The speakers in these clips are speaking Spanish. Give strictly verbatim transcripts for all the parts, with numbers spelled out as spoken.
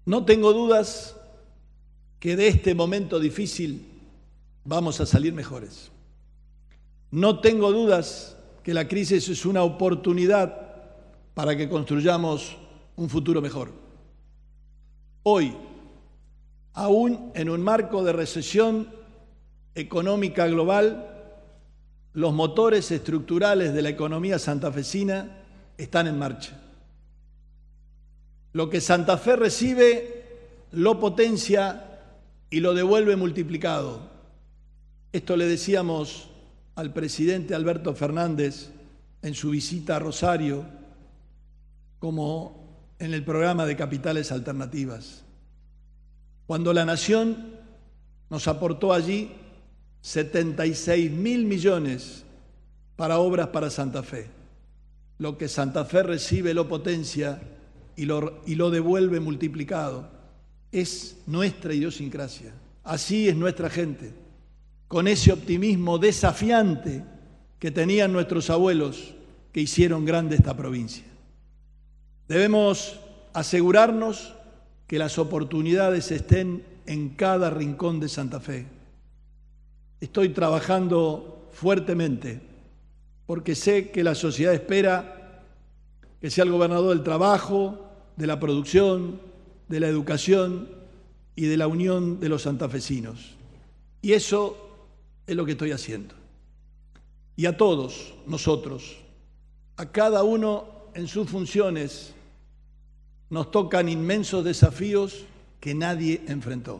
No tengo dudas que de este momento difícil vamos a salir mejores. No tengo dudas que la crisis es una oportunidad para que construyamos un futuro mejor. Hoy, aún en un marco de recesión económica global, los motores estructurales de la economía santafesina están en marcha. Lo que Santa Fe recibe, lo potencia y lo devuelve multiplicado. Esto le decíamos al presidente Alberto Fernández en su visita a Rosario, como en el programa de Capitales Alternativas. Cuando la Nación nos aportó allí setenta y seis mil millones para obras para Santa Fe. Lo que Santa Fe recibe lo potencia y lo, y lo devuelve multiplicado. Es nuestra idiosincrasia. Así es nuestra gente, con ese optimismo desafiante que tenían nuestros abuelos que hicieron grande esta provincia. Debemos asegurarnos que las oportunidades estén en cada rincón de Santa Fe. Estoy trabajando fuertemente porque sé que la sociedad espera que sea el gobernador del trabajo, de la producción, de la educación y de la unión de los santafesinos. Y eso es lo que estoy haciendo. Y a todos nosotros, a cada uno en sus funciones, nos tocan inmensos desafíos que nadie enfrentó.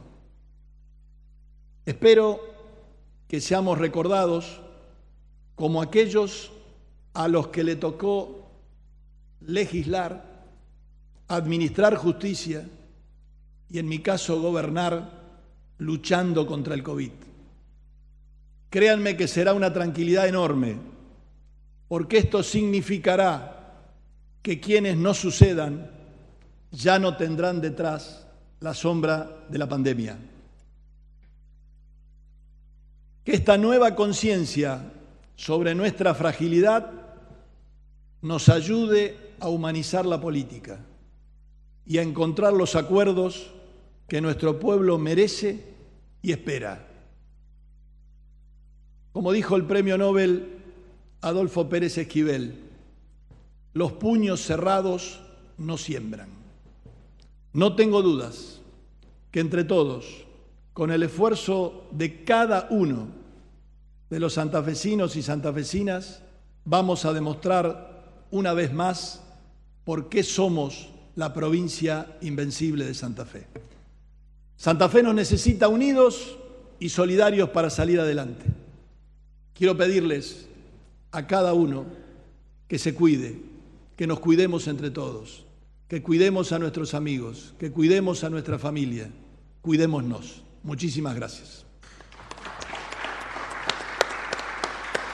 Espero que seamos recordados como aquellos a los que le tocó legislar, administrar justicia y, en mi caso, gobernar luchando contra el COVID. Créanme que será una tranquilidad enorme, porque esto significará que quienes no sucedan ya no tendrán detrás la sombra de la pandemia. Que esta nueva conciencia sobre nuestra fragilidad nos ayude a humanizar la política y a encontrar los acuerdos que nuestro pueblo merece y espera. Como dijo el premio Nobel Adolfo Pérez Esquivel, los puños cerrados no siembran. No tengo dudas que entre todos, con el esfuerzo de cada uno de los santafesinos y santafesinas, vamos a demostrar una vez más por qué somos la provincia invencible de Santa Fe. Santa Fe nos necesita unidos y solidarios para salir adelante. Quiero pedirles a cada uno que se cuide, que nos cuidemos entre todos, que cuidemos a nuestros amigos, que cuidemos a nuestra familia, cuidémonos. Muchísimas gracias.